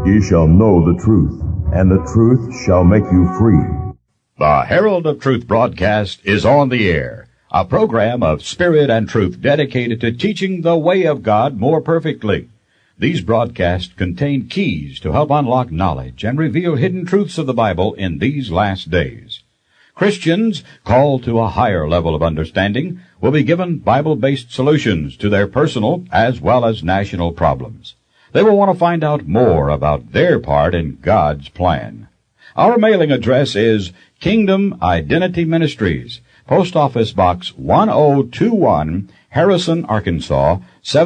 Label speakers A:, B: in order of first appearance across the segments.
A: Ye shall know the truth, and the truth shall make you free.
B: The Herald of Truth broadcast is on the air, a program of spirit and truth dedicated to teaching the way of God more perfectly. These broadcasts contain keys to help unlock knowledge and reveal hidden truths of the Bible in these last days. Christians called to a higher level of understanding will be given Bible-based solutions to their personal as well as national problems. They will want to find out more about their part in God's plan. Our mailing address is Kingdom Identity Ministries, Post Office Box 1021, Harrison, Arkansas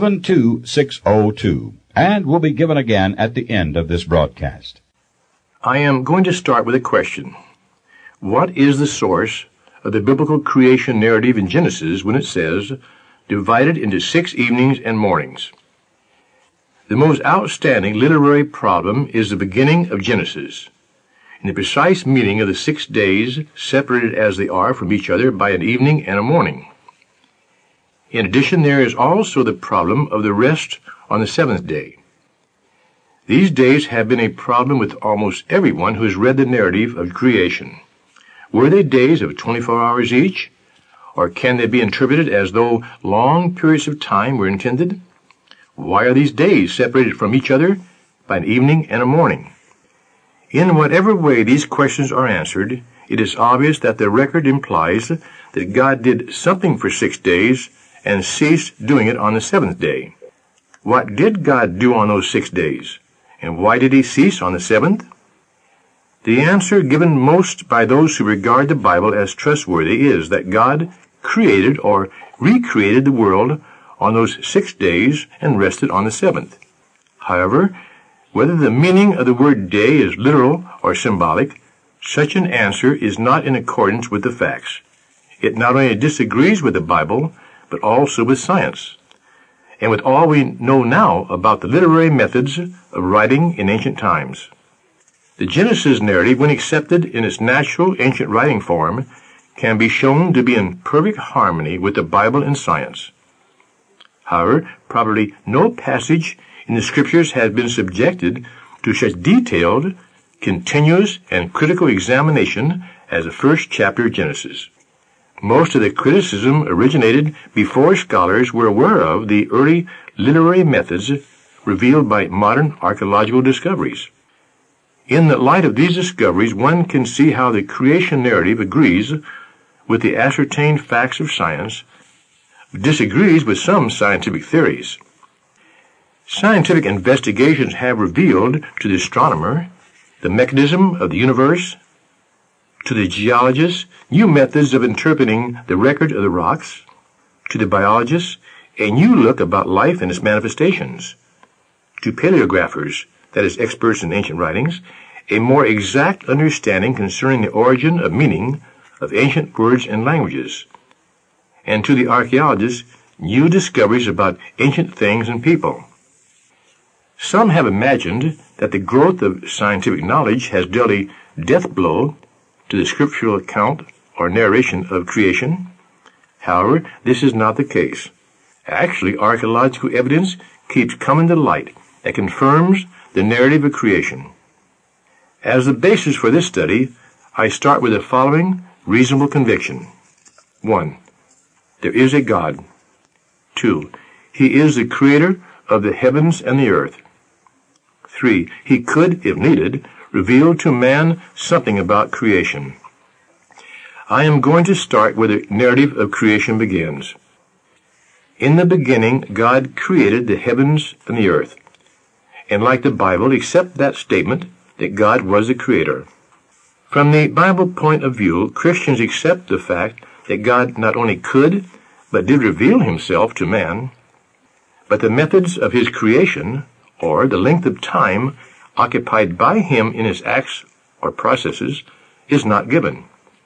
B: 72602, and will be given again at the end of this broadcast.
C: I am going to start with a question. What is the source of the biblical creation narrative in Genesis when it says, divided into 6 evenings and mornings? The most outstanding literary problem is the beginning of Genesis, and the precise meaning of the 6 days separated as they are from each other by an evening and a morning. In addition, there is also the problem of the rest on the 7th day. These days have been a problem with almost everyone who has read the narrative of creation. Were they days of 24 hours each, or can they be interpreted as though long periods of time were intended? Why are these days separated from each other by an evening and a morning? In whatever way these questions are answered, it is obvious that the record implies that God did something for 6 days and ceased doing it on the 7th day. What did God do on those 6 days? And why did he cease on the 7th? The answer given most by those who regard the Bible as trustworthy is that God created or recreated the world on those 6 days and rested on the 7th. However, whether the meaning of the word day is literal or symbolic, such an answer is not in accordance with the facts. It not only disagrees with the Bible, but also with science, and with all we know now about the literary methods of writing in ancient times. The Genesis narrative, when accepted in its natural ancient writing form, can be shown to be in perfect harmony with the Bible and science. However, probably no passage in the Scriptures has been subjected to such detailed, continuous, and critical examination as the first chapter of Genesis. Most of the criticism originated before scholars were aware of the early literary methods revealed by modern archaeological discoveries. In the light of these discoveries, one can see how the creation narrative agrees with the ascertained facts of science, but disagrees with some scientific theories. Scientific investigations have revealed to the astronomer the mechanism of the universe, to the geologist new methods of interpreting the record of the rocks, to the biologist a new look about life and its manifestations, to paleographers, that is, experts in ancient writings, a more exact understanding concerning the origin of meaning of ancient words and languages, and to the archaeologists, new discoveries about ancient things and people. Some have imagined that the growth of scientific knowledge has dealt a death blow to the scriptural account or narration of creation. However, this is not the case. Actually, archaeological evidence keeps coming to light that confirms the narrative of creation. As the basis for this study, I start with the following reasonable conviction. 1. There is a God. 2. He is the creator of the heavens and the earth. 3. He could, if needed, reveal to man something about creation. I am going to start where the narrative of creation begins. In the beginning, God created the heavens and the earth. And like the Bible, accept that statement that God was the creator. From the Bible point of view, Christians accept the fact that God not only could, but did reveal himself to man, but the methods of his creation, or the length of time occupied by him in his acts or processes, is not given.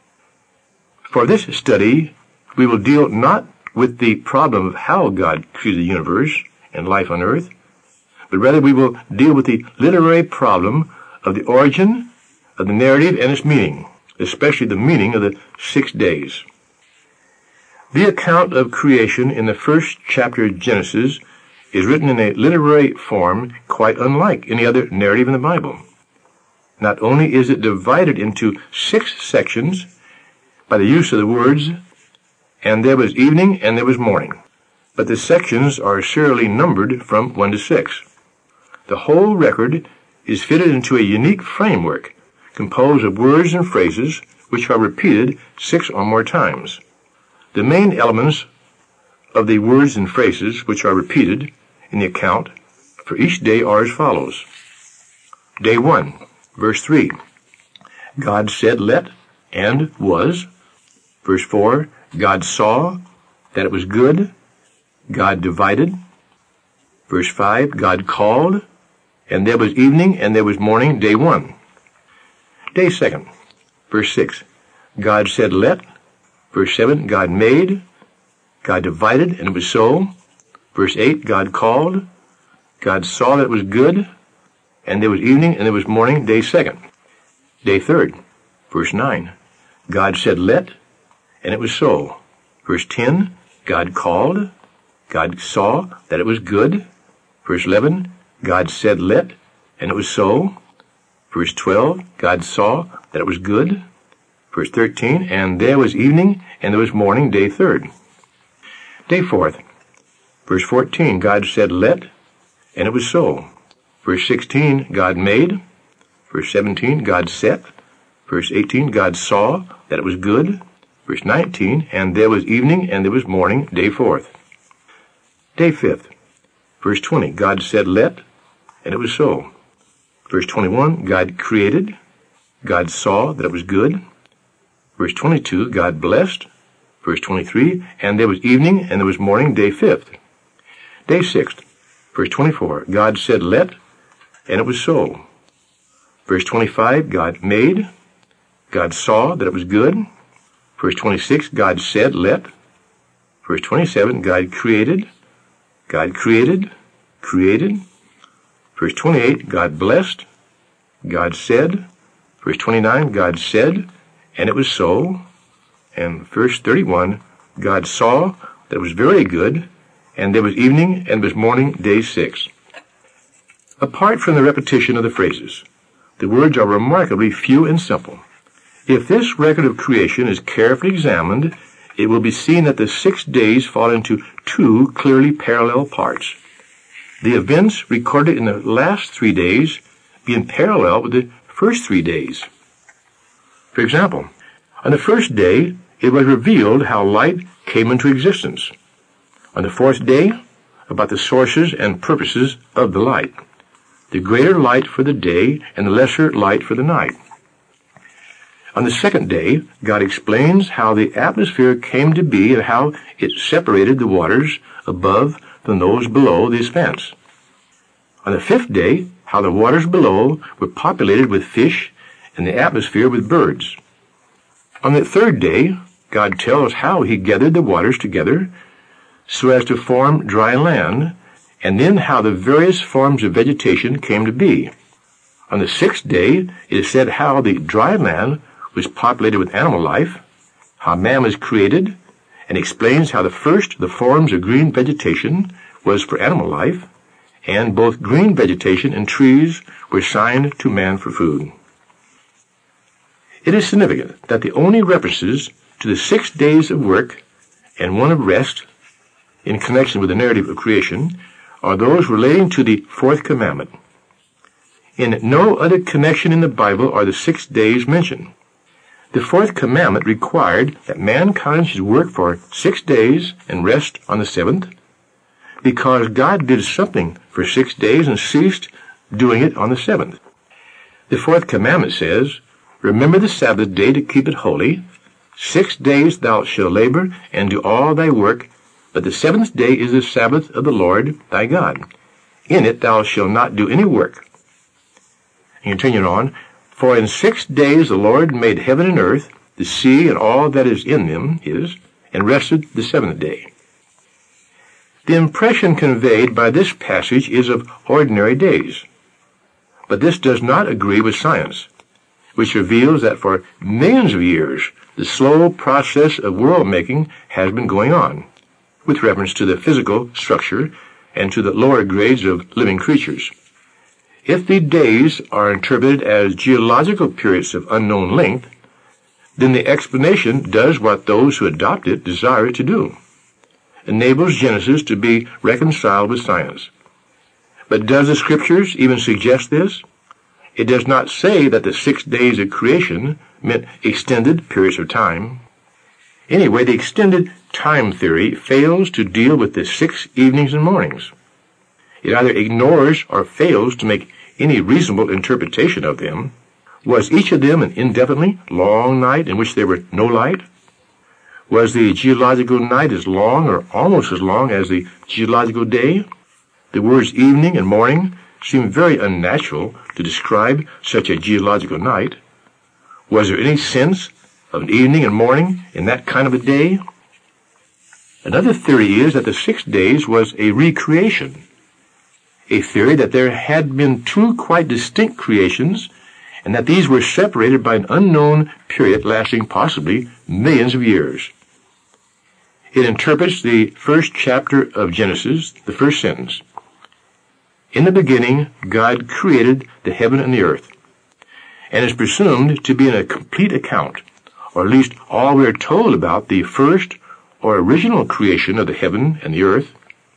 C: For this study, we will deal not with the problem of how God created the universe and life on earth, but rather we will deal with the literary problem of the origin of the narrative and its meaning, especially the meaning of the 6 days. The account of creation in the first chapter of Genesis is written in a literary form quite unlike any other narrative in the Bible. Not only is it divided into 6 sections by the use of the words, "And there was evening and there was morning," but the sections are serially numbered from 1 to 6. The whole record is fitted into a unique framework composed of words and phrases which are repeated 6 or more times. The main elements of the words and phrases which are repeated in the account for each day are as follows. Day 1, verse 3. God said, "Let," and was. Verse 4, God saw that it was good. God divided. Verse 5, God called, and there was evening and there was morning, day 1. Day 2, verse 6, God said, "Let." Verse 7, God made. God divided, and it was so. Verse 8, God called. God saw that it was good, and there was evening and there was morning, day 2. Day 3, verse 9, God said, "Let," and it was so. Verse 10, God called. God saw that it was good. Verse 11, God said, "Let," and it was so. Verse 12, God saw that it was good. Verse 13, and there was evening and there was morning, day 3. Day 4, verse 14, God said, "Let," and it was so. Verse 16, God made. Verse 17, God set. Verse 18, God saw that it was good. Verse 19, and there was evening and there was morning, day 4. Day 5, verse 20, God said, "Let," and it was so. Verse 21, God created. God saw that it was good. Verse 22, God blessed. Verse 23, and there was evening and there was morning, day 5. Day 6, verse 24, God said, "Let," and it was so. Verse 25, God made. God saw that it was good. Verse 26, God said, "Let." Verse 27, God created. God created. Verse 28, God blessed. God said. Verse 29, God said, and it was so. And verse 31, God saw that it was very good, and there was evening and there was morning, day 6. Apart from the repetition of the phrases, the words are remarkably few and simple. If this record of creation is carefully examined, it will be seen that the 6 days fall into 2 clearly parallel parts. The events recorded in the last 3 days being parallel with the first 3 days. For example, on the first day, it was revealed how light came into existence. On the 4th day, about the sources and purposes of the light. The greater light for the day and the lesser light for the night. On the 2nd day, God explains how the atmosphere came to be and how it separated the waters above from those below the expanse. On the 5th day, how the waters below were populated with fish and the atmosphere with birds. On the 3rd day, God tells how he gathered the waters together so as to form dry land, and then how the various forms of vegetation came to be. On the 6th day, it is said how the dry land was populated with animal life, how man was created, and explains how the forms of green vegetation was for animal life, and both green vegetation and trees were assigned to man for food. It is significant that the only references to the 6 days of work and 1 of rest in connection with the narrative of creation are those relating to the 4th commandment. In no other connection in the Bible are the 6 days mentioned. The 4th commandment required that mankind should work for 6 days and rest on the 7th, because God did something for 6 days and ceased doing it on the 7th. The 4th commandment says, "Remember the Sabbath day to keep it holy. 6 days thou shalt labor and do all thy work, but the 7th day is the Sabbath of the Lord thy God. In it thou shalt not do any work." And continuing on, "For in 6 days the Lord made heaven and earth, the sea and all that is in them and rested the 7th day." The impression conveyed by this passage is of ordinary days. But this does not agree with science, which reveals that for millions of years the slow process of world-making has been going on, with reference to the physical structure and to the lower grades of living creatures. If the days are interpreted as geological periods of unknown length, then the explanation does what those who adopt it desire it to do. Enables Genesis to be reconciled with science. But does the Scriptures even suggest this? It does not say that the 6 days of creation meant extended periods of time. Anyway, the extended time theory fails to deal with the 6 evenings and mornings. It either ignores or fails to make any reasonable interpretation of them. Was each of them an indefinitely long night in which there were no light? Was the geological night as long or almost as long as the geological day? The words evening and morning seem very unnatural to describe such a geological night. Was there any sense of an evening and morning in that kind of a day? Another theory is that the 6 days was a recreation, a theory that there had been 2 quite distinct creations and that these were separated by an unknown period lasting possibly millions of years. It interprets the first chapter of Genesis, the first sentence. In the beginning, God created the heaven and the earth, and is presumed to be in a complete account, or at least all we are told about the first or original creation of the heaven and the earth.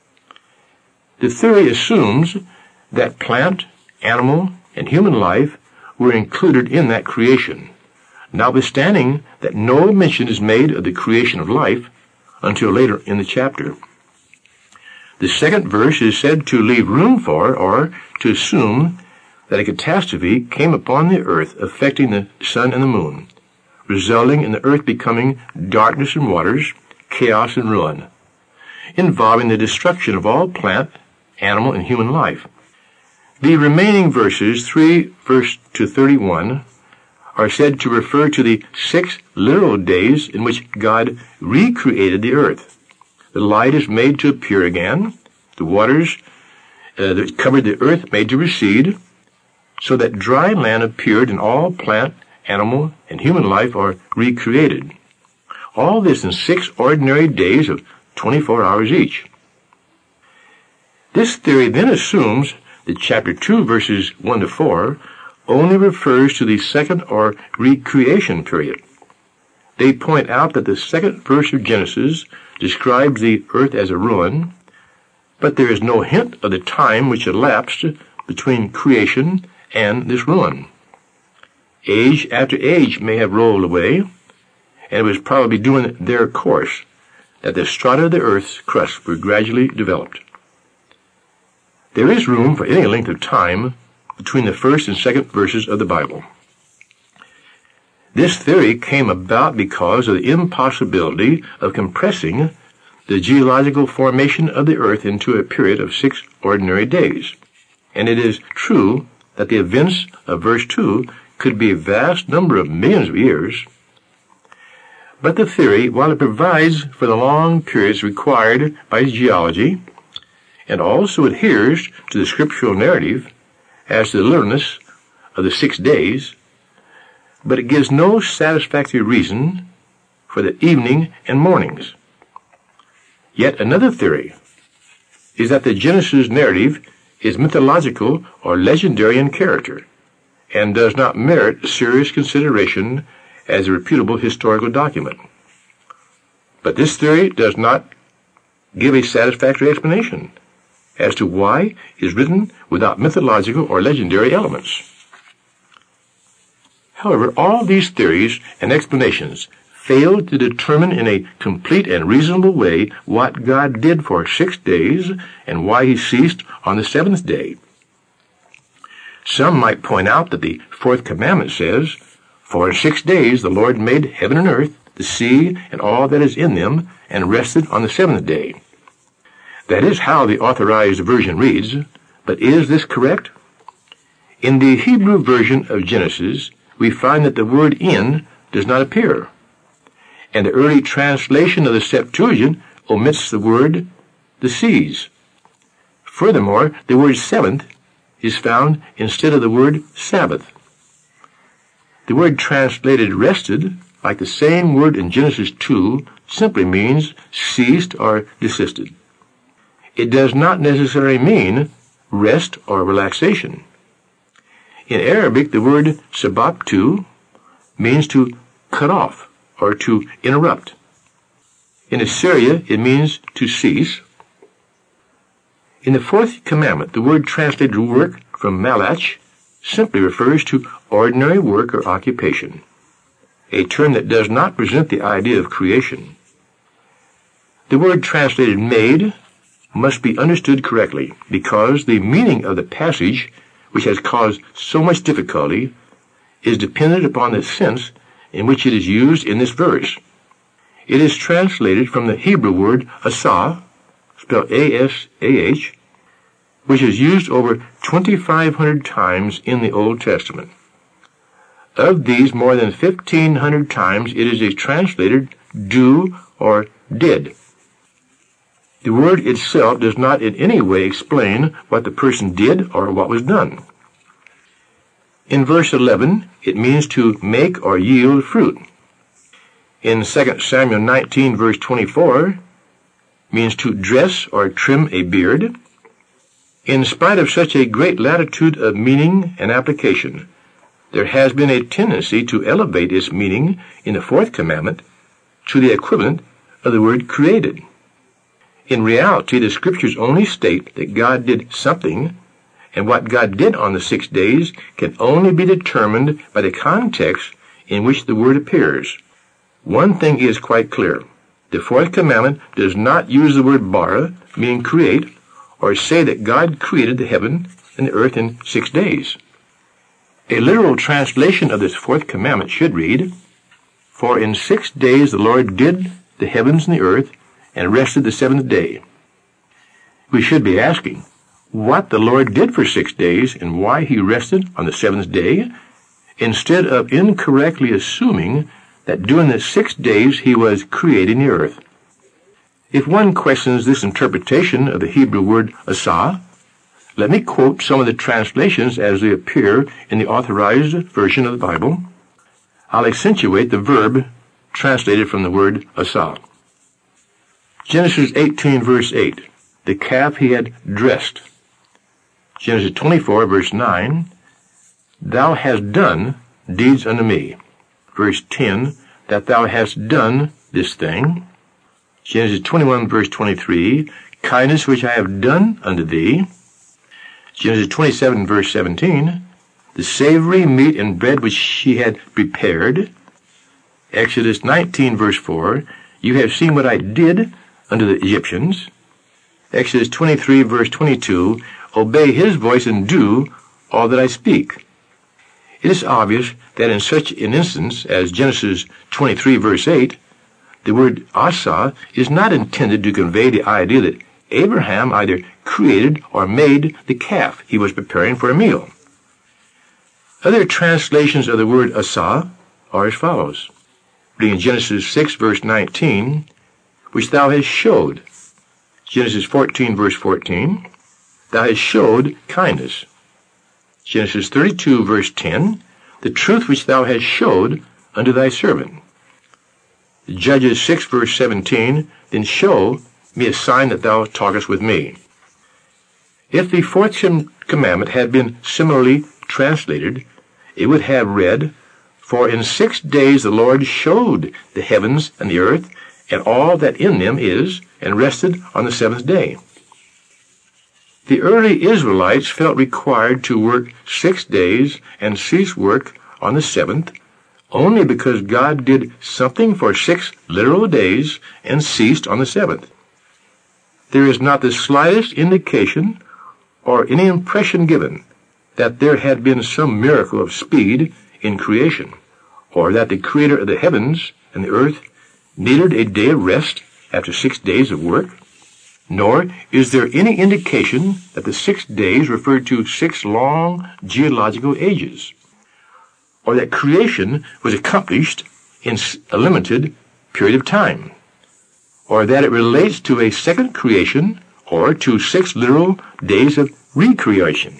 C: The theory assumes that plant, animal, and human life were included in that creation, notwithstanding that no mention is made of the creation of life until later in the chapter. The second verse is said to leave room for, or to assume, that a catastrophe came upon the earth affecting the sun and the moon, resulting in the earth becoming darkness and waters, chaos and ruin, involving the destruction of all plant, animal, and human life. The remaining verses, 3 verse to 31, are said to refer to the 6 literal days in which God recreated the earth. The light is made to appear again, the waters that covered the earth made to recede, so that dry land appeared and all plant, animal, and human life are recreated. All this in 6 ordinary days of 24 hours each. This theory then assumes that chapter 2 verses 1 to 4 only refers to the second or recreation period. They point out that the second verse of Genesis describes the earth as a ruin, but there is no hint of the time which elapsed between creation and this ruin. Age after age may have rolled away, and it was probably during their course that the strata of the earth's crust were gradually developed. There is room for any length of time between the first and second verses of the Bible. This theory came about because of the impossibility of compressing the geological formation of the earth into a period of 6 ordinary days. And it is true that the events of verse 2 could be a vast number of millions of years. But the theory, while it provides for the long periods required by geology, and also adheres to the scriptural narrative as to the literalness of the 6 days, but it gives no satisfactory reason for the evening and mornings. Yet another theory is that the Genesis narrative is mythological or legendary in character, and does not merit serious consideration as a reputable historical document. But this theory does not give a satisfactory explanation as to why it is written without mythological or legendary elements. However, all these theories and explanations failed to determine in a complete and reasonable way what God did for 6 days and why he ceased on the 7th day. Some might point out that the 4th commandment says, "For in 6 days the Lord made heaven and earth, the sea, and all that is in them, and rested on the 7th day." That is how the Authorized Version reads, but is this correct? In the Hebrew version of Genesis, we find that the word "in" does not appear, and the early translation of the Septuagint omits the word "the seas." Furthermore, the word "seventh" is found instead of the word "Sabbath." The word translated "rested," like the same word in Genesis 2, simply means ceased or desisted. it does not necessarily mean rest or relaxation. In Arabic, the word sababtu means to cut off or to interrupt. In Assyria, it means to cease. In the fourth commandment, the word translated work from malach simply refers to ordinary work or occupation, a term that does not present the idea of creation. The word translated made must be understood correctly because the meaning of the passage, which has caused so much difficulty, is dependent upon the sense in which it is used in this verse. It is translated from the Hebrew word asah, spelled A-S-A-H, which is used over 2,500 times in the Old Testament. Of these, more than 1,500 times it is translated do or did. The word itself does not in any way explain what the person did or what was done. In verse 11, it means to make or yield fruit. In 2 Samuel 19, verse 24, means to dress or trim a beard. In spite of such a great latitude of meaning and application, there has been a tendency to elevate its meaning in the fourth commandment to the equivalent of the word created. In reality, the Scriptures only state that God did something, and what God did on the 6 days can only be determined by the context in which the word appears. One thing is quite clear. The fourth commandment does not use the word bara, meaning create, or say that God created the heaven and the earth in 6 days. A literal translation of this fourth commandment should read, "For in 6 days the Lord did the heavens and the earth, and rested the seventh day." We should be asking what the Lord did for 6 days and why he rested on the seventh day, instead of incorrectly assuming that during the 6 days he was creating the earth. If one questions this interpretation of the Hebrew word asah, let me quote some of the translations as they appear in the authorized version of the Bible. I'll accentuate the verb translated from the word asah. Genesis 18, verse 8, the calf he had dressed. Genesis 24, verse 9, thou hast done deeds unto me. Verse 10, that thou hast done this thing. Genesis 21, verse 23, kindness which I have done unto thee. Genesis 27, verse 17, the savory meat and bread which she had prepared. Exodus 19, verse 4, you have seen what I did unto the Egyptians. Exodus 23, verse 22, obey his voice and do all that I speak. It is obvious that in such an instance as Genesis 23, verse 8, the word asah is not intended to convey the idea that Abraham either created or made the calf he was preparing for a meal. Other translations of the word asah are as follows. Reading Genesis 6, verse 19, which thou hast showed. Genesis 14, verse 14, thou hast showed kindness. Genesis 32, verse 10, the truth which thou hast showed unto thy servant. Judges 6, verse 17, then show me a sign that thou talkest with me. If the fourth commandment had been similarly translated, it would have read, for in 6 days the Lord showed the heavens and the earth, and all that in them is, and rested on the seventh day. The early Israelites felt required to work 6 days and cease work on the seventh, only because God did something for 6 literal days and ceased on the seventh. There is not the slightest indication or any impression given that there had been some miracle of speed in creation, or that the Creator of the heavens and the earth needed a day of rest after 6 days of work, nor is there any indication that the 6 days referred to 6 long geological ages, or that creation was accomplished in a limited period of time, or that it relates to a second creation or to 6 literal days of recreation.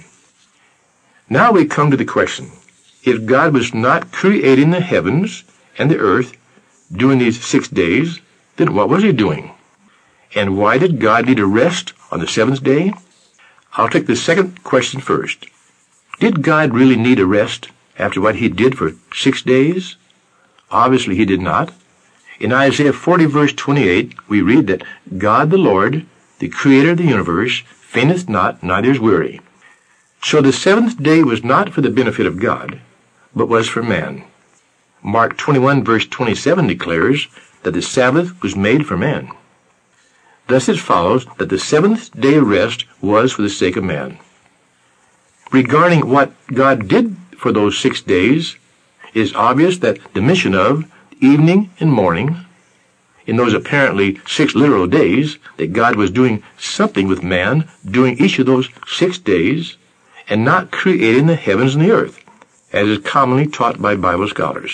C: Now we come to the question, if God was not creating the heavens and the earth during these 6 days, then what was he doing? And why did God need to rest on the seventh day? I'll take the second question first. Did God really need a rest after what he did for 6 days? Obviously he did not. In Isaiah 40 verse 28, we read that God the Lord, the creator of the universe, fainteth not, neither is weary. So the seventh day was not for the benefit of God, but was for man. Mark 21 verse 27 declares that the Sabbath was made for man. Thus it follows that the seventh day rest was for the sake of man. Regarding what God did for those 6 days, it is obvious that the mission of evening and morning, in those apparently 6 literal days, that God was doing something with man during each of those 6 days, and not creating the heavens and the earth, as is commonly taught by Bible scholars.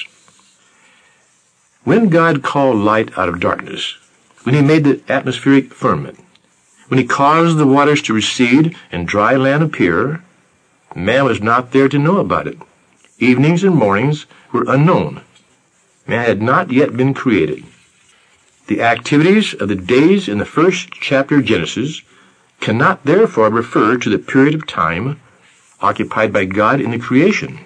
C: When God called light out of darkness, when he made the atmospheric firmament, when he caused the waters to recede and dry land appear, man was not there to know about it. Evenings and mornings were unknown. Man had not yet been created. The activities of the days in the first chapter of Genesis cannot therefore refer to the period of time occupied by God in the creation.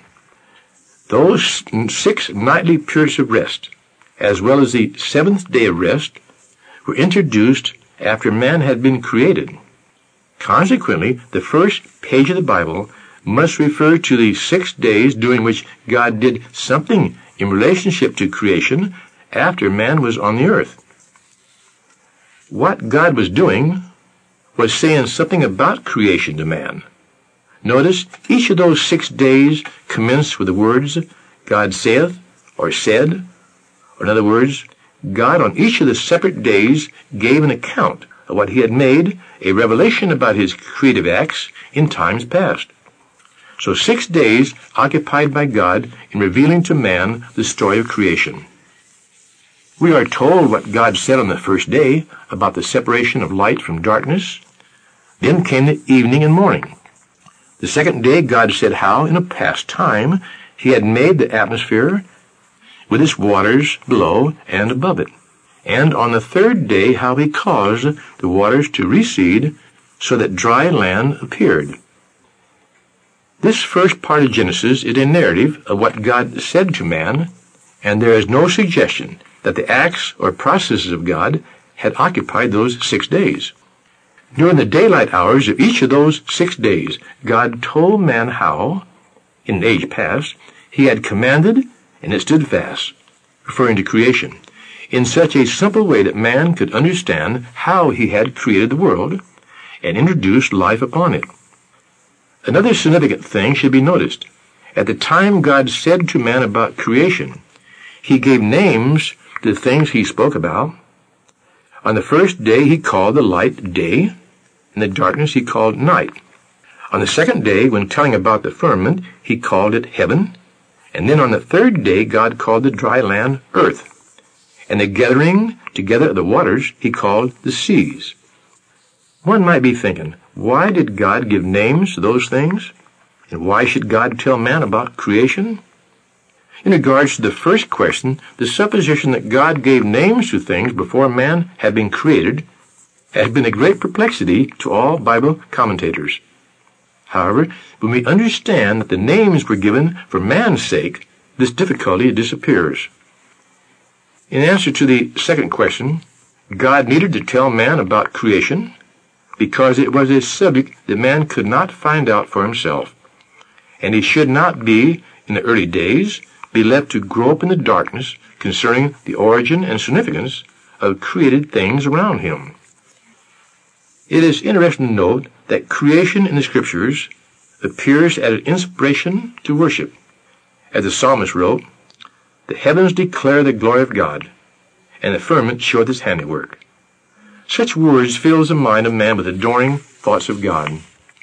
C: Those 6 nightly periods of rest, as well as the seventh day of rest, were introduced after man had been created. Consequently, the first page of the Bible must refer to the 6 days during which God did something in relationship to creation after man was on the earth. What God was doing was saying something about creation to man. Notice, each of those 6 days commenced with the words, God saith, or said, or in other words, God on each of the separate days gave an account of what he had made, a revelation about his creative acts in times past. So 6 days occupied by God in revealing to man the story of creation. We are told what God said on the first day about the separation of light from darkness. Then came the evening and morning. The second day God said how, in a past time, he had made the atmosphere with its waters below and above it. And on the third day how he caused the waters to recede so that dry land appeared. This first part of Genesis is a narrative of what God said to man, and there is no suggestion that the acts or processes of God had occupied those 6 days. During the daylight hours of each of those 6 days, God told man how, in age past, he had commanded and it stood fast, referring to creation, in such a simple way that man could understand how he had created the world and introduced life upon it. Another significant thing should be noticed. At the time God said to man about creation, he gave names to the things he spoke about. On the first day he called the light day, and the darkness he called night. On the second day, when telling about the firmament, he called it heaven. And then on the third day, God called the dry land earth. And the gathering together of the waters he called the seas. One might be thinking, why did God give names to those things? And why should God tell man about creation? In regards to the first question, the supposition that God gave names to things before man had been created has been a great perplexity to all Bible commentators. However, when we understand that the names were given for man's sake, this difficulty disappears. In answer to the second question, God needed to tell man about creation because it was a subject that man could not find out for himself, and he should not be, in the early days, be left to grow up in the darkness concerning the origin and significance of created things around him. It is interesting to note that creation in the Scriptures appears as an inspiration to worship. As the psalmist wrote, "The heavens declare the glory of God, and the firmament showeth his handiwork." Such words fills the mind of man with adoring thoughts of God.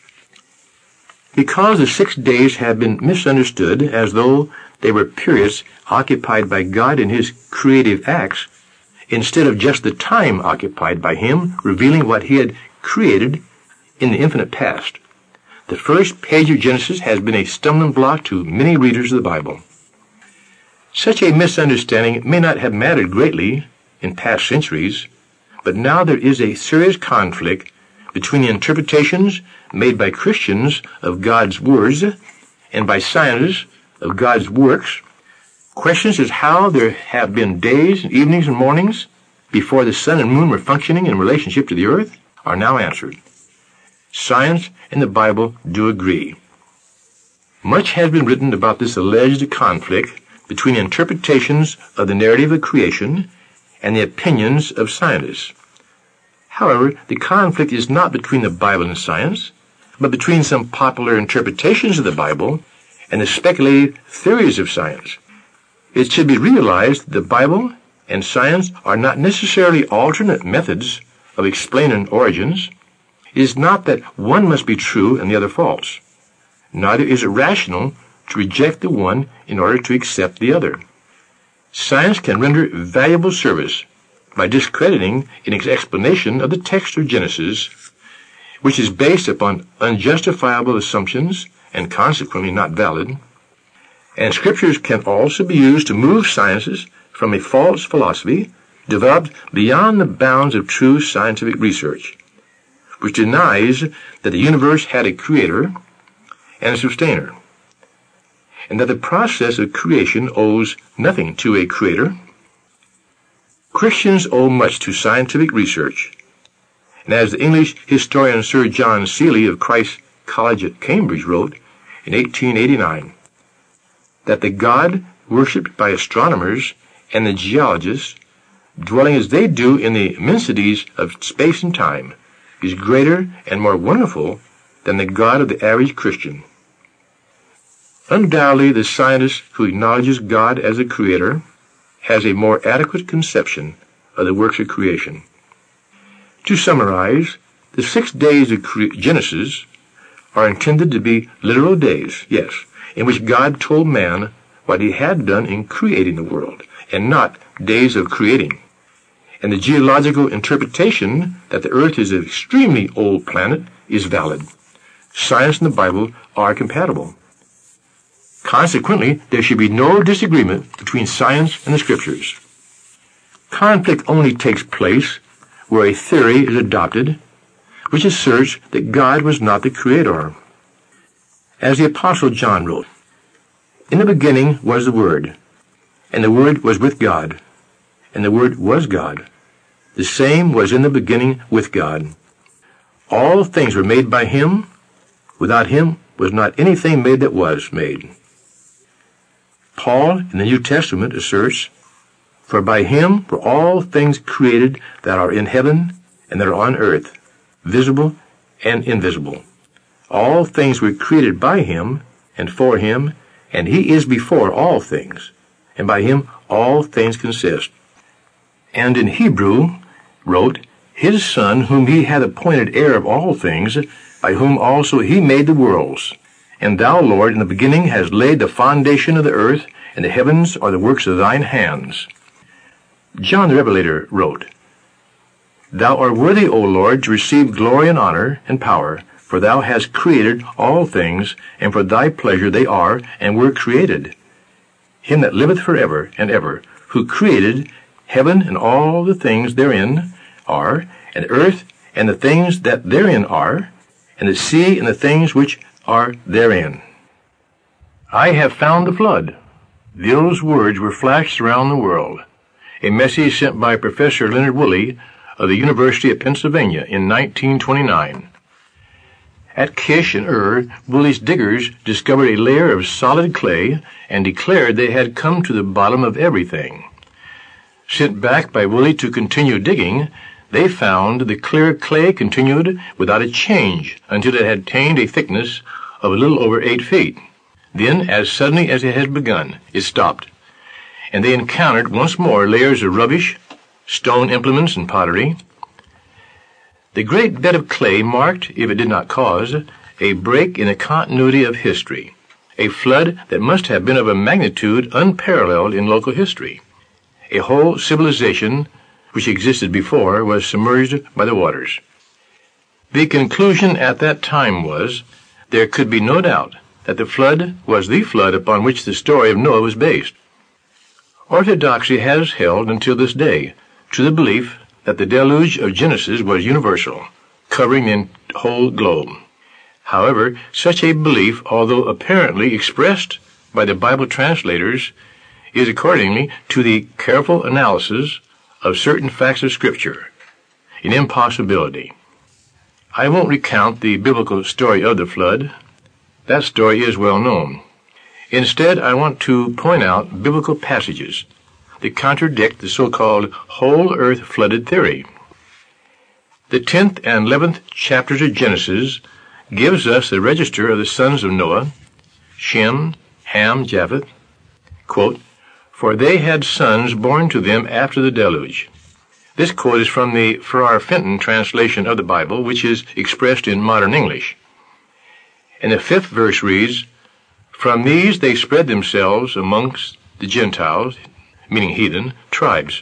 C: Because the 6 days have been misunderstood as though they were periods occupied by God in his creative acts, instead of just the time occupied by him revealing what he had created in the infinite past, the first page of Genesis has been a stumbling block to many readers of the Bible. Such a misunderstanding may not have mattered greatly in past centuries, but now there is a serious conflict between the interpretations made by Christians of God's words and by scientists of God's works. Questions as how there have been days, evenings, and mornings before the sun and moon were functioning in relationship to the earth are now answered. Science and the Bible do agree. Much has been written about this alleged conflict between interpretations of the narrative of creation and the opinions of scientists. However, the conflict is not between the Bible and science, but between some popular interpretations of the Bible and the speculative theories of science. It should be realized that the Bible and science are not necessarily alternate methods of explaining origins. It is not that one must be true and the other false. Neither is it rational to reject the one in order to accept the other. Science can render valuable service by discrediting in its explanation of the text of Genesis, which is based upon unjustifiable assumptions and consequently not valid. And scriptures can also be used to move sciences from a false philosophy developed beyond the bounds of true scientific research, which denies that the universe had a creator and a sustainer, and that the process of creation owes nothing to a creator. Christians owe much to scientific research, and as the English historian Sir John Seeley of Christ College at Cambridge wrote in 1889, that the God worshipped by astronomers and the geologists, dwelling as they do in the immensities of space and time, is greater and more wonderful than the God of the average Christian. Undoubtedly, the scientist who acknowledges God as a creator has a more adequate conception of the works of creation. To summarize, the 6 days of Genesis are intended to be literal days, yes, in which God told man what he had done in creating the world, and not days of creating. And the geological interpretation that the earth is an extremely old planet is valid. Science and the Bible are compatible. Consequently, there should be no disagreement between science and the Scriptures. Conflict only takes place where a theory is adopted which asserts that God was not the Creator. As the Apostle John wrote, "In the beginning was the Word, and the Word was with God, and the Word was God. The same was in the beginning with God. All things were made by Him. Without Him was not anything made that was made." Paul in the New Testament asserts, "For by Him were all things created that are in heaven and that are on earth, visible and invisible. All things were created by Him and for Him, and He is before all things, and by Him all things consist." And in Hebrew wrote, "His Son, whom He hath appointed heir of all things, by whom also He made the worlds. And thou, Lord, in the beginning hast laid the foundation of the earth, and the heavens are the works of thine hands." John the Revelator wrote, "Thou art worthy, O Lord, to receive glory and honor and power, for thou hast created all things, and for thy pleasure they are and were created. Him that liveth forever and ever, who created heaven and all the things therein are, and earth and the things that therein are, and the sea and the things which are therein. I have found the flood." Those words were flashed around the world. A message sent by Professor Leonard Woolley of the University of Pennsylvania in 1929. At Kish and Ur, Woolley's diggers discovered a layer of solid clay and declared they had come to the bottom of everything. Sent back by Woolley to continue digging, they found the clear clay continued without a change until it had attained a thickness of a little over 8 feet. Then, as suddenly as it had begun, it stopped, and they encountered once more layers of rubbish, stone implements, and pottery. The great bed of clay marked, if it did not cause, a break in the continuity of history, a flood that must have been of a magnitude unparalleled in local history. A whole civilization which existed before was submerged by the waters. The conclusion at that time was, there could be no doubt that the flood was the flood upon which the story of Noah was based. Orthodoxy has held until this day to the belief that the deluge of Genesis was universal, covering the whole globe. However, such a belief, although apparently expressed by the Bible translators, is accordingly to the careful analysis of certain facts of Scripture an impossibility. I won't recount the biblical story of the flood. That story is well known. Instead, I want to point out biblical passages that contradict the so-called whole earth flooded theory. The 10th and 11th chapters of Genesis gives us the register of the sons of Noah, Shem, Ham, Japheth. Quote, "For they had sons born to them after the deluge." This quote is from the Farrar Fenton translation of the Bible, which is expressed in modern English. And the 5th verse reads, "From these they spread themselves amongst the Gentiles," meaning heathen, tribes.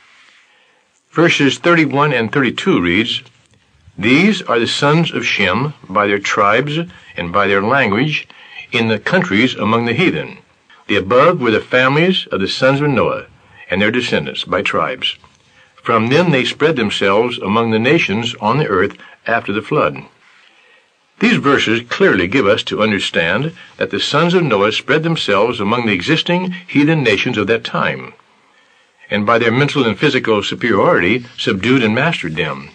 C: Verses 31 and 32 reads, "These are the sons of Shem by their tribes and by their language in the countries among the heathen. The above were the families of the sons of Noah and their descendants by tribes. From them they spread themselves among the nations on the earth after the flood." These verses clearly give us to understand that the sons of Noah spread themselves among the existing heathen nations of that time, and by their mental and physical superiority subdued and mastered them.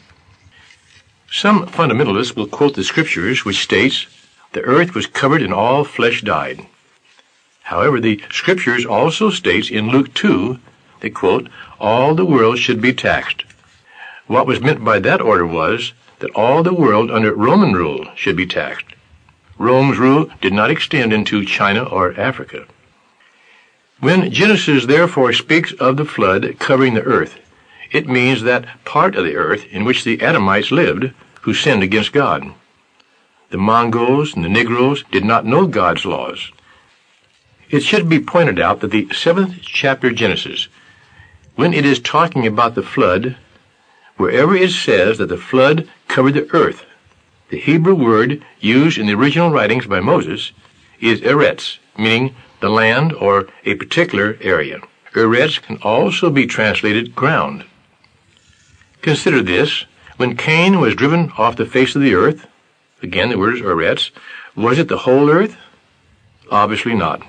C: Some fundamentalists will quote the Scriptures which states, "The earth was covered and all flesh died." However, the Scriptures also states in Luke 2 that, quote, "all the world should be taxed." What was meant by that order was that all the world under Roman rule should be taxed. Rome's rule did not extend into China or Africa. When Genesis therefore speaks of the flood covering the earth, it means that part of the earth in which the Adamites lived who sinned against God. The Mongols and the Negroes did not know God's laws. It should be pointed out that the 7th chapter of Genesis, when it is talking about the flood, wherever it says that the flood covered the earth, the Hebrew word used in the original writings by Moses is eretz, meaning the land or a particular area. Eretz can also be translated ground. Consider this. When Cain was driven off the face of the earth, again the word is eretz, was it the whole earth? Obviously not.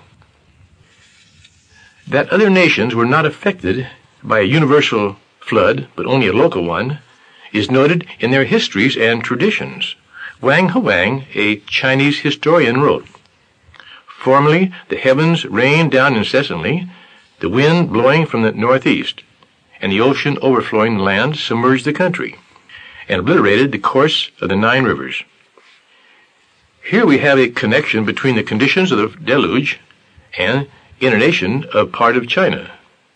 C: That other nations were not affected by a universal flood, but only a local one, is noted in their histories and traditions. Wang Huang, a Chinese historian, wrote, "Formerly the heavens rained down incessantly, the wind blowing from the northeast, and the ocean overflowing the land submerged the country, and obliterated the course of the 9 rivers." Here we have a connection between the conditions of the deluge and inundation of part of China.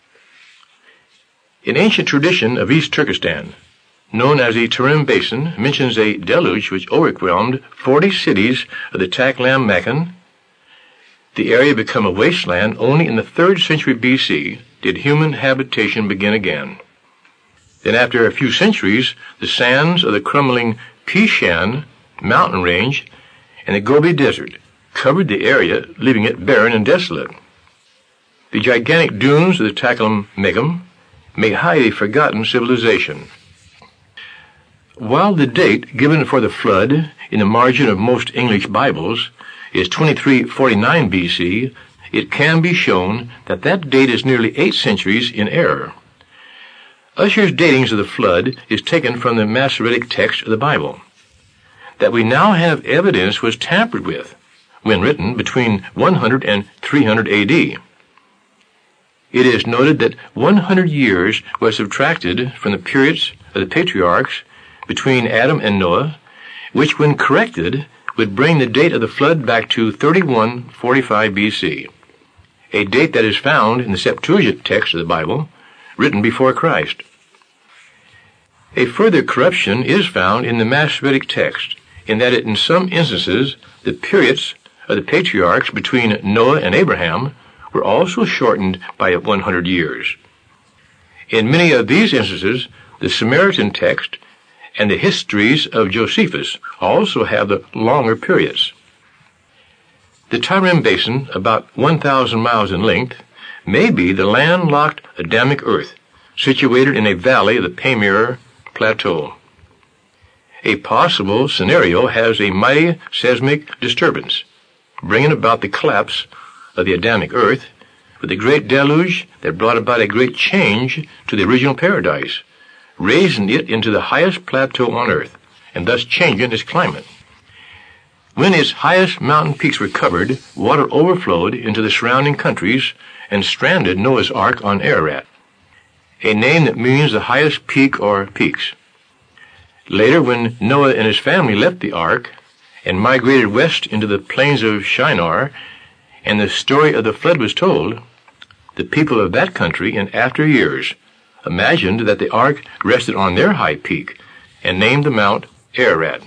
C: An ancient tradition of East Turkestan, known as the Tarim Basin, mentions a deluge which overwhelmed 40 cities of the Taklam Makan. The area became a wasteland. Only in the 3rd century BC did human habitation begin again. Then after a few centuries, the sands of the crumbling Pishan mountain range and the Gobi Desert covered the area, leaving it barren and desolate. The gigantic dunes of the Taklam Megam may hide a forgotten civilization. While the date given for the flood in the margin of most English Bibles is 2349 BC, it can be shown that that date is nearly 8 centuries in error. Ussher's datings of the flood is taken from the Masoretic text of the Bible. That we now have evidence was tampered with when written between 100 and 300 AD. It is noted that 100 years was subtracted from the periods of the patriarchs between Adam and Noah, which when corrected would bring the date of the flood back to 3145 BC, a date that is found in the Septuagint text of the Bible, written before Christ. A further corruption is found in the Masoretic text, in that in some instances the periods of the patriarchs between Noah and Abraham were also shortened by 100 years. In many of these instances, the Samaritan text and the histories of Josephus also have the longer periods. The Tarim Basin, about 1,000 miles in length, may be the landlocked Adamic earth, situated in a valley of the Pamir Plateau. A possible scenario has a mighty seismic disturbance, bringing about the collapse of the Adamic earth, with a great deluge that brought about a great change to the original paradise, raising it into the highest plateau on earth, and thus changing its climate. When its highest mountain peaks were covered, water overflowed into the surrounding countries and stranded Noah's Ark on Ararat, a name that means the highest peak or peaks. Later, when Noah and his family left the ark and migrated west into the plains of Shinar, and the story of the flood was told, the people of that country in after years imagined that the ark rested on their high peak and named the mount Ararat.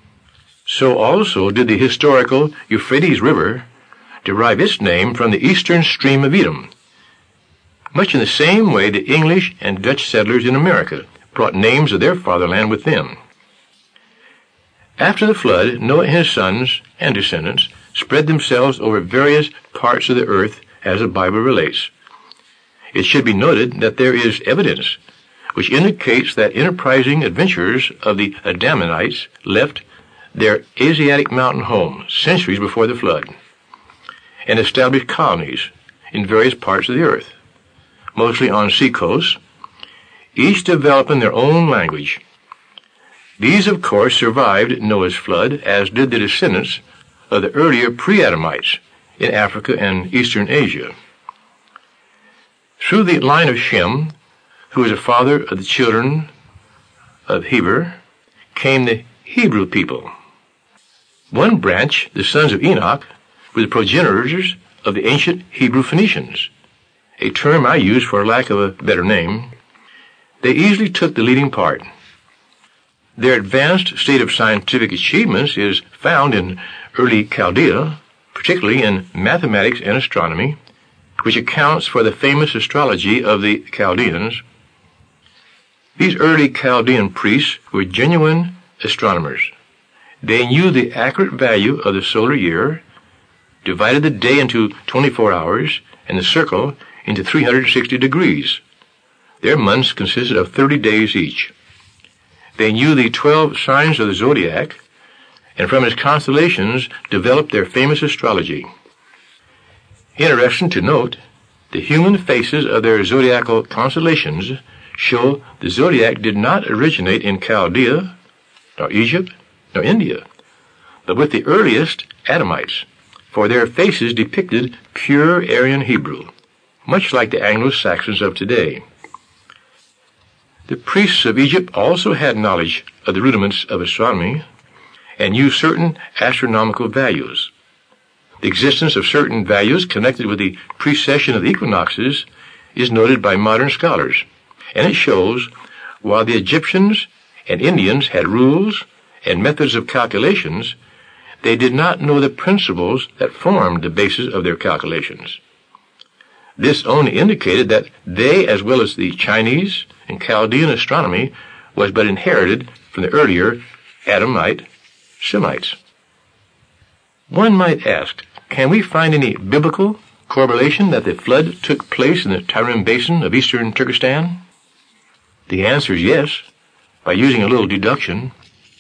C: So also did the historical Euphrates River derive its name from the eastern stream of Edom, much in the same way the English and Dutch settlers in America brought names of their fatherland with them. After the flood, Noah and his sons and descendants spread themselves over various parts of the earth, as the Bible relates. It should be noted that there is evidence which indicates that enterprising adventurers of the Adamites left their Asiatic mountain home centuries before the flood and established colonies in various parts of the earth, mostly on seacoasts, each developing their own language. These, of course, survived Noah's flood, as did the descendants of the earlier pre-Adamites in Africa and Eastern Asia. Through the line of Shem, who was the father of the children of Heber, came the Hebrew people. One branch, the sons of Enoch, were the progenitors of the ancient Hebrew Phoenicians, a term I use for lack of a better name. They easily took the leading part. Their advanced state of scientific achievements is found in early Chaldea, particularly in mathematics and astronomy, which accounts for the famous astrology of the Chaldeans. These early Chaldean priests were genuine astronomers. They knew the accurate value of the solar year, divided the day into 24 hours, and the circle into 360 degrees. Their months consisted of 30 days each. They knew the 12 signs of the zodiac, and from its constellations developed their famous astrology. Interesting to note, the human faces of their zodiacal constellations show the zodiac did not originate in Chaldea, nor Egypt, nor India, but with the earliest Adamites, for their faces depicted pure Aryan Hebrew, much like the Anglo-Saxons of today. The priests of Egypt also had knowledge of the rudiments of astronomy and used certain astronomical values. The existence of certain values connected with the precession of the equinoxes is noted by modern scholars, and it shows while the Egyptians and Indians had rules and methods of calculations, they did not know the principles that formed the basis of their calculations. This only indicated that they, as well as the Chinese and Chaldean astronomy, was but inherited from the earlier Adamite Semites. One might ask, can we find any biblical correlation that the flood took place in the Tarim Basin of eastern Turkestan? The answer is yes, by using a little deduction.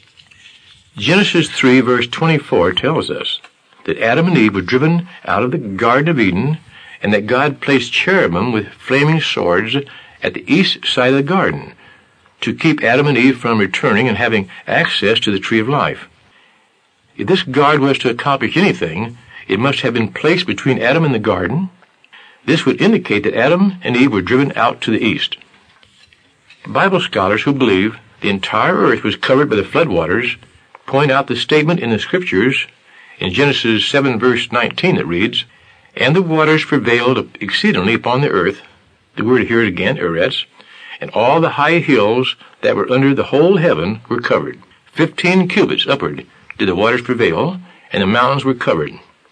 C: Genesis 3 verse 24 tells us that Adam and Eve were driven out of the Garden of Eden, and that God placed cherubim with flaming swords at the east side of the garden to keep Adam and Eve from returning and having access to the tree of life. If this guard was to accomplish anything, it must have been placed between Adam and the garden. This would indicate that Adam and Eve were driven out to the east. Bible scholars who believe the entire earth was covered by the floodwaters point out the statement in the Scriptures in Genesis 7 verse 19 that reads, "And the waters prevailed exceedingly upon the earth," the word here again, eretz, "and all the high hills that were under the whole heaven were covered. 15 cubits upward did the waters prevail, and the mountains were covered."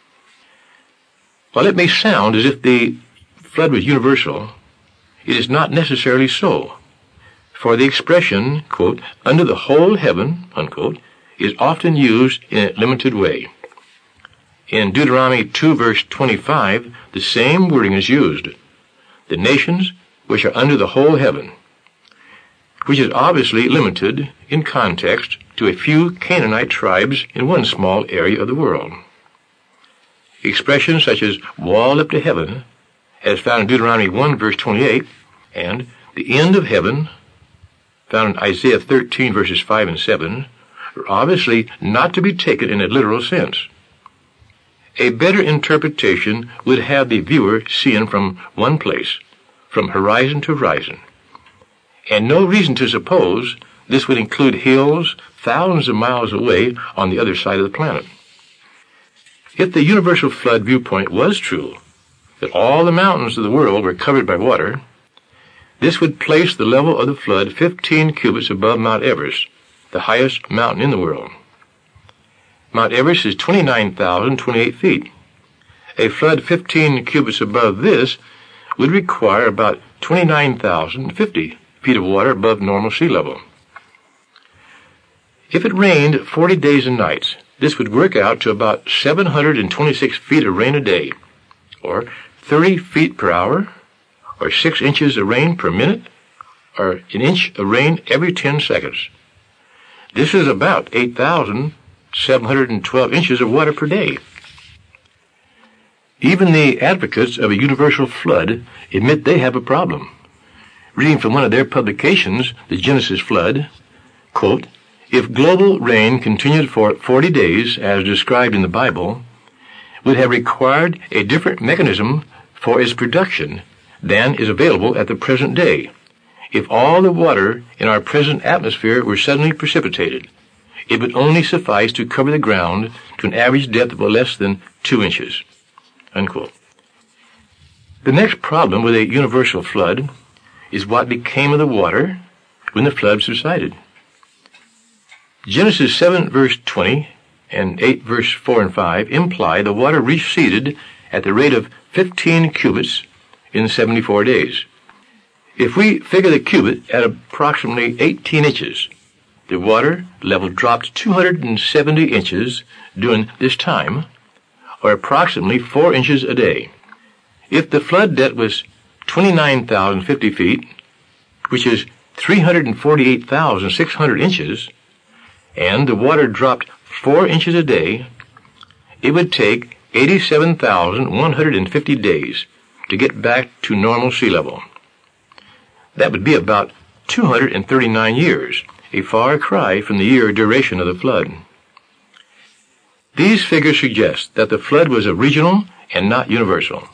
C: While it may sound as if the flood was universal, it is not necessarily so. For the expression, quote, "under the whole heaven," unquote, is often used in a limited way. In Deuteronomy 2 verse 25, the same wording is used, "the nations which are under the whole heaven," which is obviously limited in context to a few Canaanite tribes in one small area of the world. Expressions such as wall up to heaven, as found in Deuteronomy 1 verse 28, and the end of heaven, found in Isaiah 13 verses 5 and 7, are obviously not to be taken in a literal sense. A better interpretation would have the viewer seeing from one place, from horizon to horizon, and no reason to suppose this would include hills thousands of miles away on the other side of the planet. If the universal flood viewpoint was true, that all the mountains of the world were covered by water, this would place the level of the flood 15 cubits above Mount Everest, the highest mountain in the world. Mount Everest is 29,028 feet. A flood 15 cubits above this would require about 29,050 feet of water above normal sea level. If it rained 40 days and nights, this would work out to about 726 feet of rain a day, or 30 feet per hour, or 6 inches of rain per minute, or an inch of rain every 10 seconds. This is about 8,712 inches of water per day. Even the advocates of a universal flood admit they have a problem. Reading from one of their publications, The Genesis Flood, quote, "If global rain continued for 40 days, as described in the Bible, would have required a different mechanism for its production than is available at the present day. If all the water in our present atmosphere were suddenly precipitated, it would only suffice to cover the ground to an average depth of less than 2 inches." Unquote. The next problem with a universal flood is what became of the water when the flood subsided. Genesis 7 verse 20 and 8 verse 4 and 5 imply the water receded at the rate of 15 cubits in 74 days. If we figure the cubit at approximately 18 inches, the water level dropped 270 inches during this time, or approximately 4 inches a day. If the flood depth was 29,050 feet, which is 348,600 inches, and the water dropped 4 inches a day, it would take 87,150 days to get back to normal sea level. That would be about 239 years, a far cry from the year duration of the flood. These figures suggest that the flood was a regional and not universal.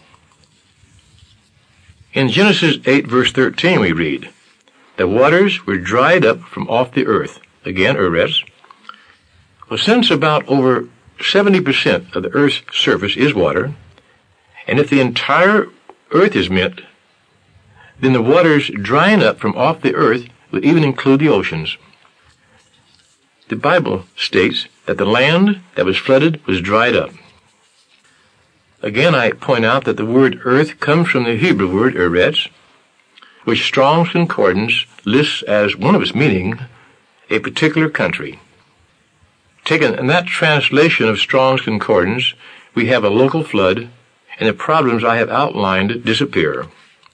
C: In Genesis 8 verse 13 we read, "The waters were dried up from off the earth," again Eretz. Well, since about over 70% of the earth's surface is water, and if the entire earth is meant, then the waters drying up from off the earth would even include the oceans. The Bible states that the land that was flooded was dried up. Again, I point out that the word earth comes from the Hebrew word eretz, which Strong's Concordance lists as one of its meaning a particular country. Taken in that translation of Strong's Concordance, we have a local flood, and the problems I have outlined disappear.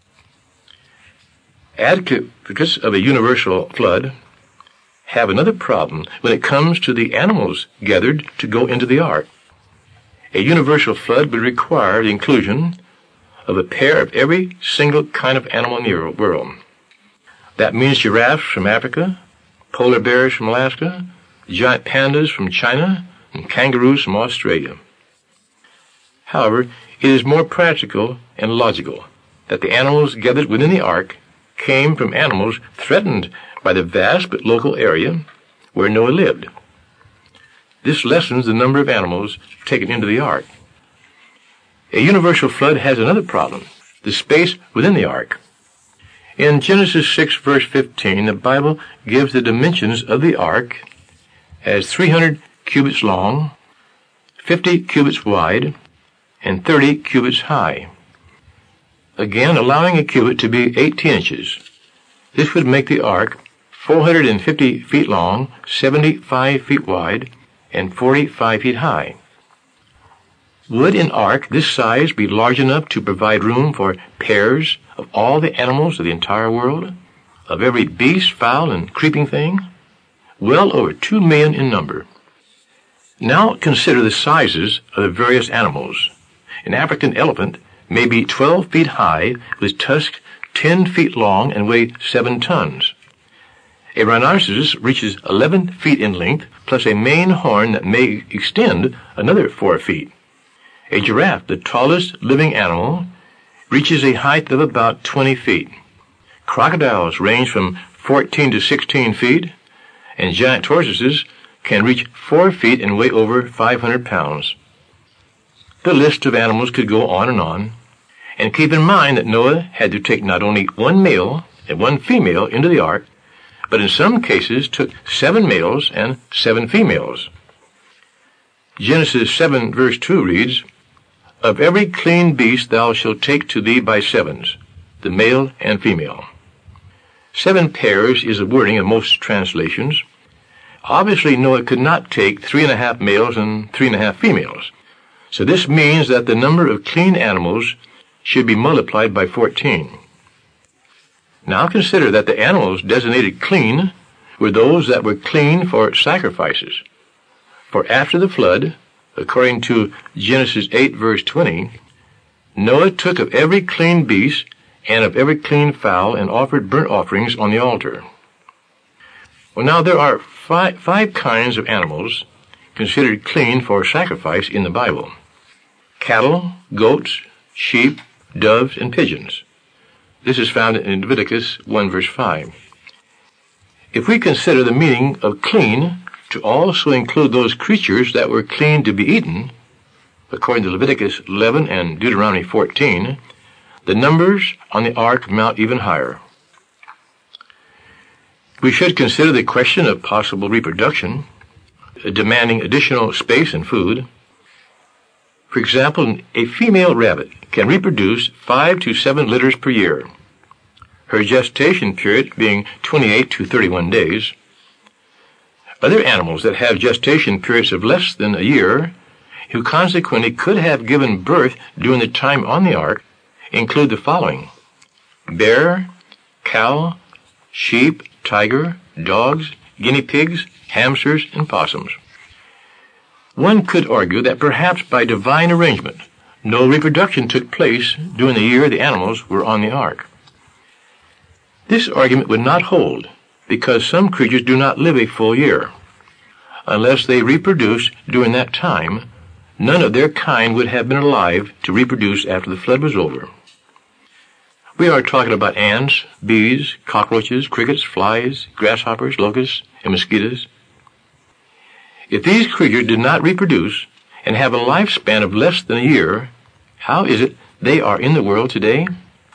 C: Advocates of a universal flood have another problem when it comes to the animals gathered to go into the ark. A universal flood would require the inclusion of a pair of every single kind of animal in the world. That means giraffes from Africa, polar bears from Alaska, giant pandas from China, and kangaroos from Australia. However, it is more practical and logical that the animals gathered within the ark came from animals threatened by the vast but local area where Noah lived. This lessens the number of animals taken into the ark. A universal flood has another problem, the space within the ark. In Genesis 6 verse 15, the Bible gives the dimensions of the ark as 300 cubits long, 50 cubits wide, and 30 cubits high. Again, allowing a cubit to be 18 inches. This would make the ark 450 feet long, 75 feet wide, and 45 feet high. Would an ark this size be large enough to provide room for pairs of all the animals of the entire world, of every beast, fowl, and creeping thing? well over 2 million in number. Now consider the sizes of the various animals. An African elephant may be 12 feet high with tusks 10 feet long and weigh 7 tons. A rhinoceros reaches 11 feet in length, plus a main horn that may extend another 4 feet. A giraffe, the tallest living animal, reaches a height of about 20 feet. Crocodiles range from 14 to 16 feet, and giant tortoises can reach 4 feet and weigh over 500 pounds. The list of animals could go on, and keep in mind that Noah had to take not only one male and one female into the ark, but in some cases took 7 males and 7 females. Genesis 7 verse 2 reads, "Of every clean beast thou shalt take to thee by sevens, the male and female." 7 pairs is the wording of most translations. Obviously, Noah could not take 3.5 males and 3.5 females. So this means that the number of clean animals should be multiplied by 14. Now consider that the animals designated clean were those that were clean for sacrifices. For after the flood, according to Genesis 8 verse 20, Noah took of every clean beast and of every clean fowl and offered burnt offerings on the altar. Well, now there are five kinds of animals considered clean for sacrifice in the Bible: cattle, goats, sheep, doves, and pigeons. This is found in Leviticus 1 verse 5. If we consider the meaning of clean to also include those creatures that were clean to be eaten, according to Leviticus 11 and Deuteronomy 14, the numbers on the ark mount even higher. We should consider the question of possible reproduction, demanding additional space and food. For example, a female rabbit can reproduce 5 to 7 litters per year, her gestation period being 28 to 31 days. Other animals that have gestation periods of less than a year, who consequently could have given birth during the time on the ark, include the following: bear, cow, sheep, tiger, dogs, guinea pigs, hamsters, and possums. One could argue that perhaps by divine arrangement, no reproduction took place during the year the animals were on the ark. This argument would not hold, because some creatures do not live a full year. Unless they reproduced during that time, none of their kind would have been alive to reproduce after the flood was over. We are talking about ants, bees, cockroaches, crickets, flies, grasshoppers, locusts, and mosquitoes. If these creatures did not reproduce and have a lifespan of less than a year, how is it they are in the world today?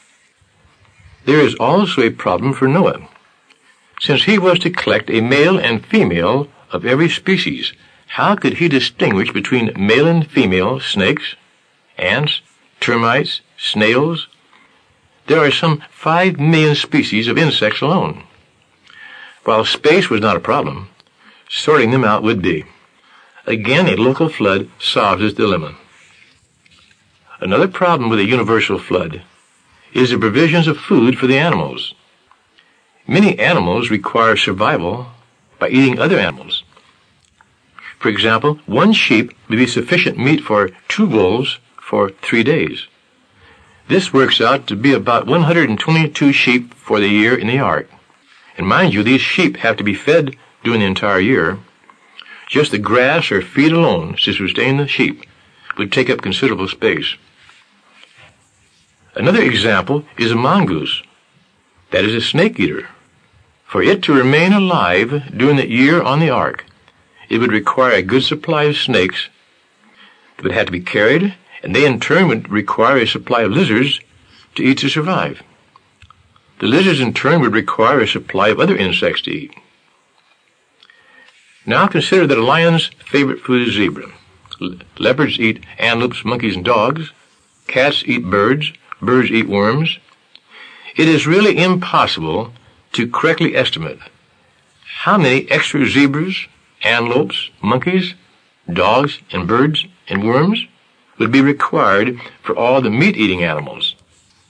C: There is also a problem for Noah. Since he was to collect a male and female of every species, how could he distinguish between male and female snakes, ants, termites, snails? There are some 5 million species of insects alone. While space was not a problem, sorting them out would be. Again, a local flood solves this dilemma. Another problem with a universal flood is the provisions of food for the animals. Many animals require survival by eating other animals. For example, 1 sheep would be sufficient meat for 2 wolves for 3 days. This works out to be about 122 sheep for the year in the ark. And mind you, these sheep have to be fed during the entire year. Just the grass or feed alone to sustain the sheep would take up considerable space. Another example is a mongoose, that is a snake eater. For it to remain alive during the year on the ark, it would require a good supply of snakes that would have to be carried, and they in turn would require a supply of lizards to eat to survive. The lizards in turn would require a supply of other insects to eat. Now consider that a lion's favorite food is zebra. Leopards eat antelopes, monkeys, and dogs. Cats eat birds. Birds eat worms. It is really impossible to correctly estimate how many extra zebras, antelopes, monkeys, dogs, and birds and worms would be required for all the meat-eating animals.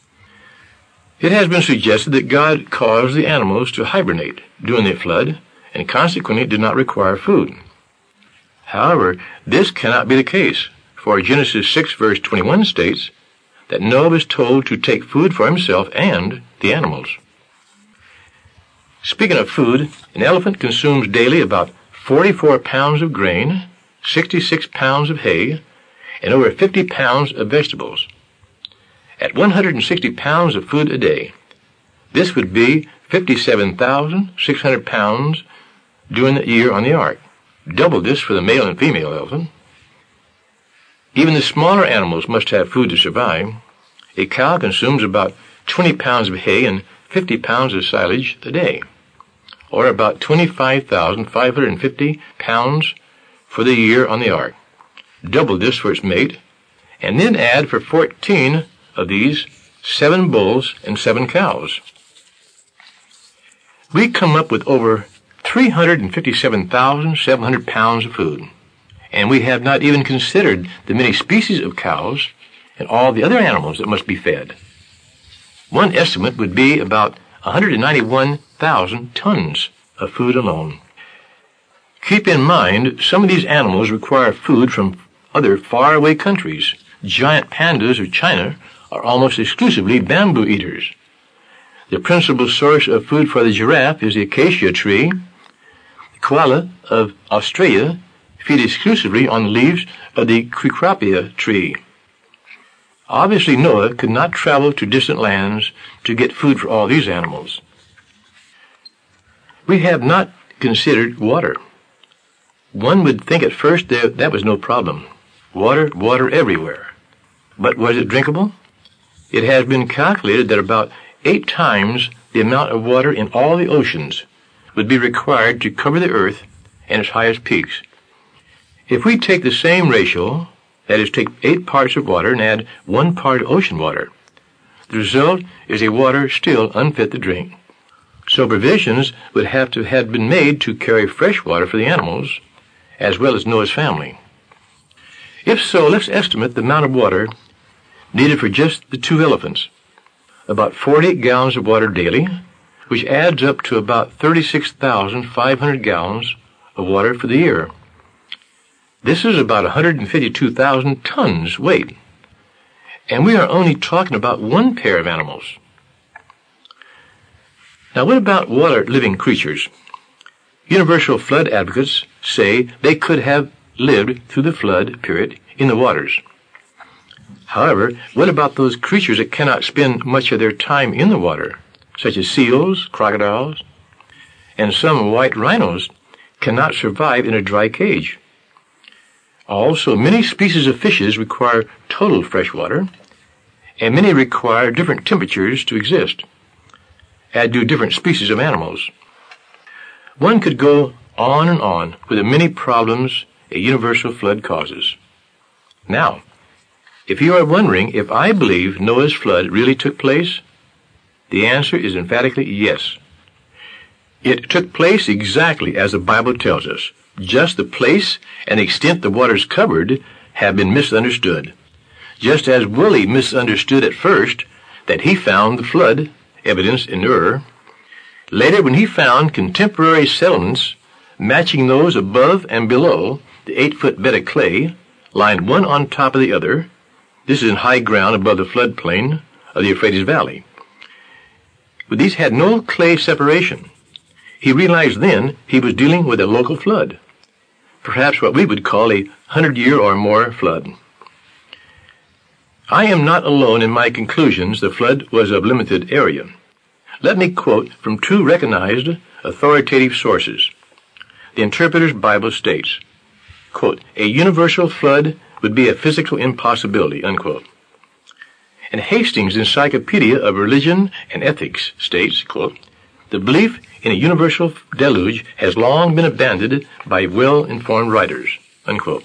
C: It has been suggested that God caused the animals to hibernate during the flood and consequently did not require food. However, this cannot be the case, for Genesis 6 verse 21 states that Noah was told to take food for himself and the animals. Speaking of food, an elephant consumes daily about 44 pounds of grain, 66 pounds of hay, and over 50 pounds of vegetables. At 160 pounds of food a day, this would be 57,600 pounds during the year on the ark. Double this for the male and female elephant. Even the smaller animals must have food to survive. A cow consumes about 20 pounds of hay and 50 pounds of silage a day, or about 25,550 pounds for the year on the ark. Double this for its mate, and then add for 14 of these 7 bulls and 7 cows. We come up with over 357,700 pounds of food, and we have not even considered the many species of cows and all the other animals that must be fed. One estimate would be about 191,000 tons of food alone. Keep in mind, some of these animals require food from other faraway countries. Giant pandas of China are almost exclusively bamboo eaters. The principal source of food for the giraffe is the acacia tree. The koala of Australia feed exclusively on the leaves of the Cecropia tree. Obviously, Noah could not travel to distant lands to get food for all these animals. We have not considered water. One would think at first that was no problem. Water everywhere. But was it drinkable? It has been calculated that about 8 times the amount of water in all the oceans would be required to cover the earth and its highest peaks. If we take the same ratio, that is, take 8 parts of water and add 1 part of ocean water, the result is a water still unfit to drink. So provisions would have to have been made to carry fresh water for the animals, as well as Noah's family. If so, let's estimate the amount of water needed for just the 2 elephants. About 48 gallons of water daily, which adds up to about 36,500 gallons of water for the year. This is about 152,000 tons weight. And we are only talking about 1 pair of animals. Now, what about water-living creatures? Universal flood advocates say they could have lived through the flood period in the waters. However, what about those creatures that cannot spend much of their time in the water, such as seals, crocodiles, and some white rhinos cannot survive in a dry cage? Also, many species of fishes require total fresh water, and many require different temperatures to exist, as do different species of animals. One could go on and on with the many problems a universal flood causes. Now, if you are wondering if I believe Noah's flood really took place, the answer is emphatically yes. It took place exactly as the Bible tells us. Just the place and extent the waters covered have been misunderstood. Just as Willie misunderstood at first that he found the flood evidence in Ur, later when he found contemporary settlements matching those above and below the 8-foot bed of clay, lined one on top of the other. This is in high ground above the floodplain of the Euphrates Valley. But these had no clay separation. He realized then he was dealing with a local flood, perhaps what we would call a 100-year or more flood. I am not alone in my conclusions the flood was of limited area. Let me quote from 2 recognized authoritative sources. The Interpreter's Bible states, quote, "A universal flood would be a physical impossibility," unquote. And Hastings' Encyclopedia of Religion and Ethics states, quote, "The belief in a universal deluge has long been abandoned by well-informed writers," unquote.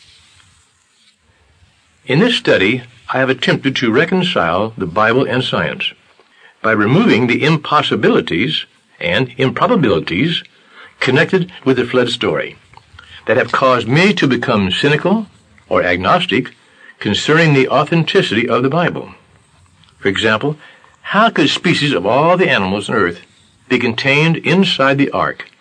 C: In this study, I have attempted to reconcile the Bible and science by removing the impossibilities and improbabilities connected with the flood story that have caused me to become cynical or agnostic concerning the authenticity of the Bible. For example, how could species of all the animals on earth be contained inside the ark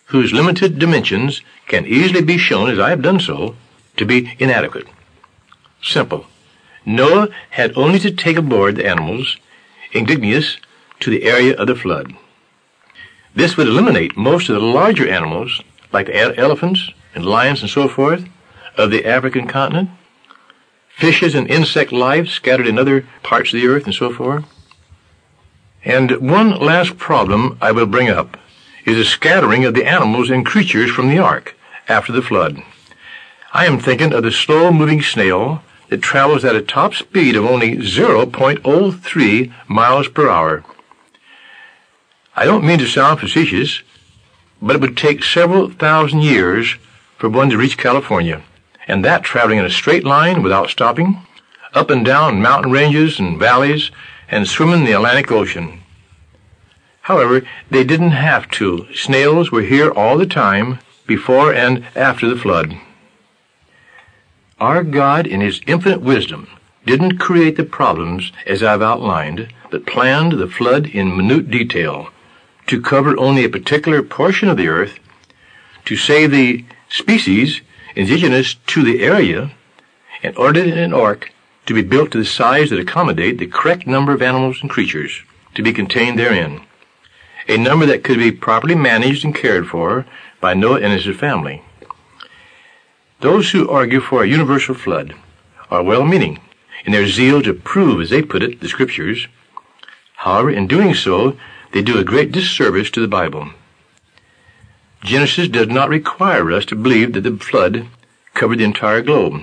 C: whose limited dimensions can easily be shown, as I have done so, to be inadequate. Simple. Noah had only to take aboard the animals indigenous to the area of the flood. This would eliminate most of the larger animals, like the elephants and lions and so forth, of the African continent, fishes and insect life scattered in other parts of the earth and so forth. And one last problem I will bring up is the scattering of the animals and creatures from the ark after the flood. I am thinking of the slow-moving snail that travels at a top speed of only 0.03 miles per hour. I don't mean to sound facetious, but it would take several thousand years for one to reach California, and that traveling in a straight line without stopping, up and down mountain ranges and valleys, and swimming the Atlantic Ocean. However, they didn't have to. Snails were here all the time, before and after the flood. Our God, in His infinite wisdom, didn't create the problems as I've outlined, but planned the flood in minute detail to cover only a particular portion of the earth, to save the species indigenous to the area, and ordered an ark to be built to the size that accommodate the correct number of animals and creatures to be contained therein, a number that could be properly managed and cared for by Noah and his family. Those who argue for a universal flood are well-meaning in their zeal to prove, as they put it, the Scriptures. However, in doing so, they do a great disservice to the Bible. Genesis does not require us to believe that the flood covered the entire globe.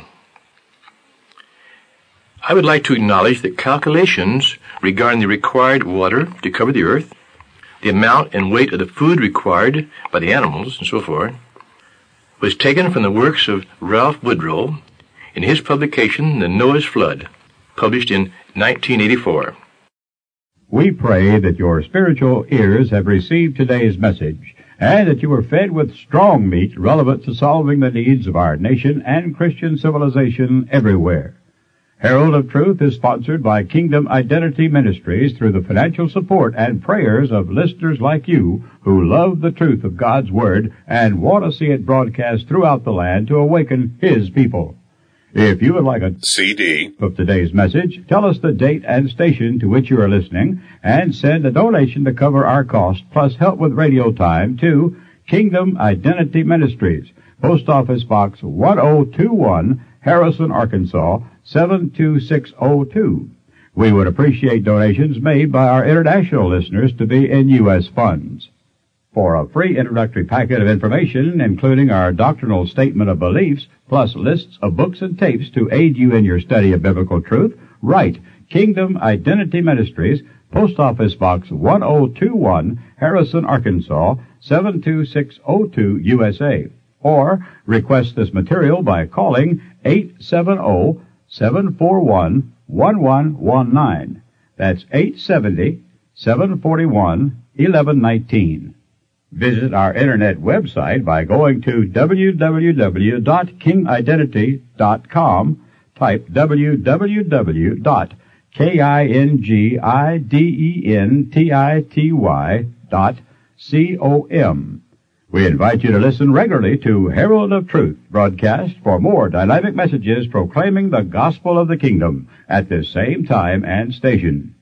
C: I would like to acknowledge that calculations regarding the required water to cover the earth, the amount and weight of the food required by the animals, and so forth, was taken from the works of Ralph Woodrow in his publication, The Noah's Flood, published in 1984.
B: We pray that your spiritual ears have received today's message and that you are fed with strong meat relevant to solving the needs of our nation and Christian civilization everywhere. Herald of Truth is sponsored by Kingdom Identity Ministries through the financial support and prayers of listeners like you who love the truth of God's Word and want to see it broadcast throughout the land to awaken His people. If you would like a CD of today's message, tell us the date and station to which you are listening and send a donation to cover our cost plus help with radio time to Kingdom Identity Ministries, Post Office Box 1021, Harrison, Arkansas, 72602. We would appreciate donations made by our international listeners to be in U.S. funds. For a free introductory packet of information, including our doctrinal statement of beliefs, plus lists of books and tapes to aid you in your study of biblical truth, write Kingdom Identity Ministries, Post Office Box 1021, Harrison, Arkansas, 72602, USA. Or request this material by calling 870-741-1119. That's 870-741-1119. Visit our internet website by going to www.kingidentity.com. Type www.kingidentity.com. We invite you to listen regularly to Herald of Truth broadcast for more dynamic messages proclaiming the gospel of the kingdom at this same time and station.